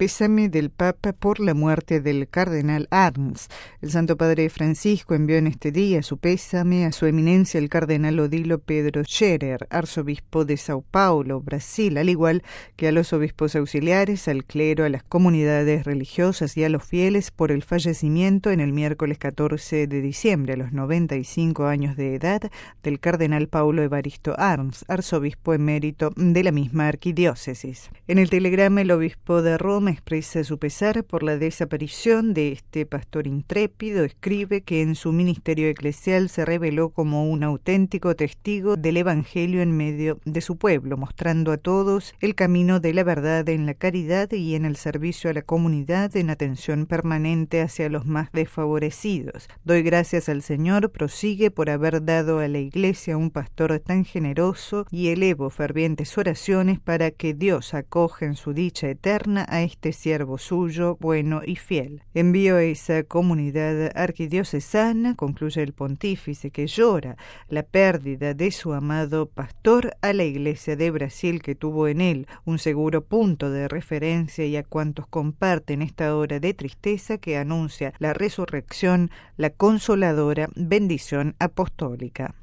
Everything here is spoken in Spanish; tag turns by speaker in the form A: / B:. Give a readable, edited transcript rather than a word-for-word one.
A: pésame del Papa por la muerte del cardenal Arns. El Santo Padre Francisco envió en este día su pésame a su eminencia el cardenal Odilo Pedro Scherer, arzobispo de Sao Paulo, Brasil, al igual que a los obispos auxiliares, al clero, a las comunidades religiosas y a los fieles por el fallecimiento en el miércoles 14 de diciembre, a los 95 años de edad, del cardenal Paulo Evaristo Arns, arzobispo emérito de la misma arquidiócesis. En el telegrama, el obispo de Roma expresa su pesar por la desaparición de este pastor intrépido. Escribe que en su ministerio eclesial se reveló como un auténtico testigo del Evangelio en medio de su pueblo, mostrando a todos el camino de la verdad en la caridad y en el servicio a la comunidad, en atención permanente hacia los más desfavorecidos. Doy gracias al Señor, prosigue, por haber dado a la Iglesia un pastor tan generoso, y elevo fervientes oraciones para que Dios acoja en su dicha eterna a este siervo suyo, bueno y fiel. Envío a esa comunidad arquidiocesana, concluye el pontífice, que llora la pérdida de su amado pastor, a la Iglesia de Brasil, que tuvo en él un seguro punto de referencia, y a cuantos comparten esta hora de tristeza que anuncia la resurrección, la consoladora bendición apostólica.